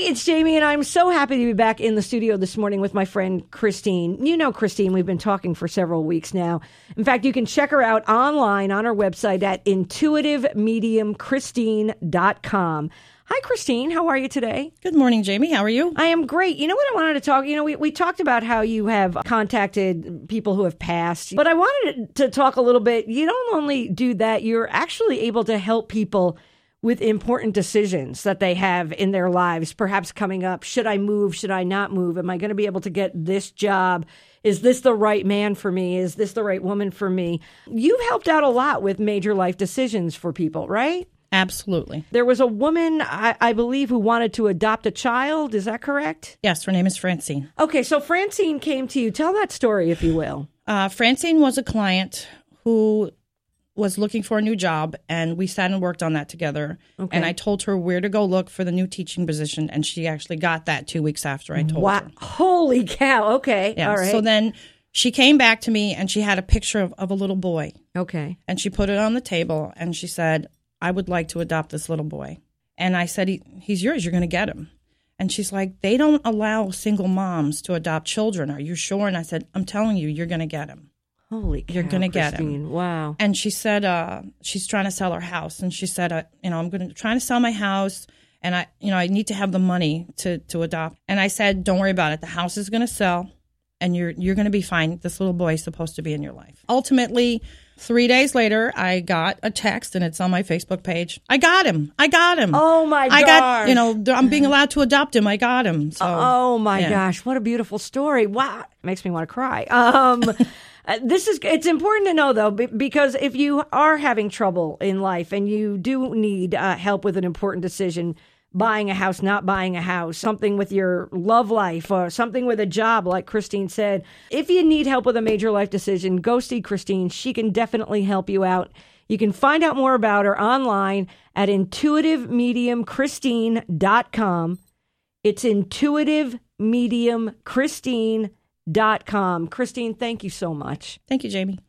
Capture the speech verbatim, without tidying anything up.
it's Jamie, and I'm so happy to be back in the studio this morning with my friend Christine. You know Christine, we've been talking for several weeks now. In fact, you can check her out online on our website at intuitive medium christine dot com. Hi, Christine. How are you today? Good morning, Jamie. How are you? I am great. You know what I wanted to talk, you know, we, we talked about how you have contacted people who have passed, but I wanted to talk a little bit. You don't only do that, you're actually able to help people with important decisions that they have in their lives, perhaps coming up. Should I move? Should I not move? Am I going to be able to get this job? Is this the right man for me? Is this the right woman for me? You've helped out a lot with major life decisions for people, right? Absolutely. There was a woman, I, I believe, who wanted to adopt a child. Is that correct? Yes, her name is Francine. Okay, so Francine came to you. Tell that story, if you will. Uh, Francine was a client who was looking for a new job, and we sat and worked on that together. Okay. And I told her where to go look for the new teaching position, and she actually got that two weeks after I told wow. her. Holy cow. Okay. Yeah. All right. So then she came back to me, and she had a picture of, of a little boy. Okay. And she put it on the table, and she said, I would like to adopt this little boy. And I said, he, he's yours. You're going to get him. And she's like, they don't allow single moms to adopt children. Are you sure? And I said, I'm telling you, you're going to get him. Holy cow, You're going to get him. Wow. And she said, uh, she's trying to sell her house. And she said, uh, you know, I'm going to trying to sell my house. And I, you know, I need to have the money to, to adopt. And I said, don't worry about it. The house is going to sell and you're, you're going to be fine. This little boy is supposed to be in your life. Ultimately, three days later, I got a text, and it's on my Facebook page. I got him. I got him. Oh, my gosh. I got, you know, I'm being allowed to adopt him. I got him. So, oh, my yeah. gosh. What a beautiful story. Wow. Makes me want to cry. Um, this is, it's important to know, though, because if you are having trouble in life and you do need uh, help with an important decision, buying a house, not buying a house, something with your love life, or something with a job, like Christine said. If you need help with a major life decision, go see Christine. She can definitely help you out. You can find out more about her online at intuitive medium christine dot com. It's intuitive medium christine dot com. Christine, thank you so much. Thank you, Jamie.